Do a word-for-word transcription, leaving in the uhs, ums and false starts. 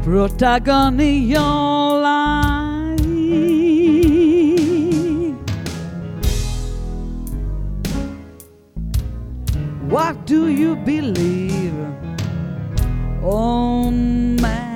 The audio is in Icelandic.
Protagonists your life. What do you believe? Oh man,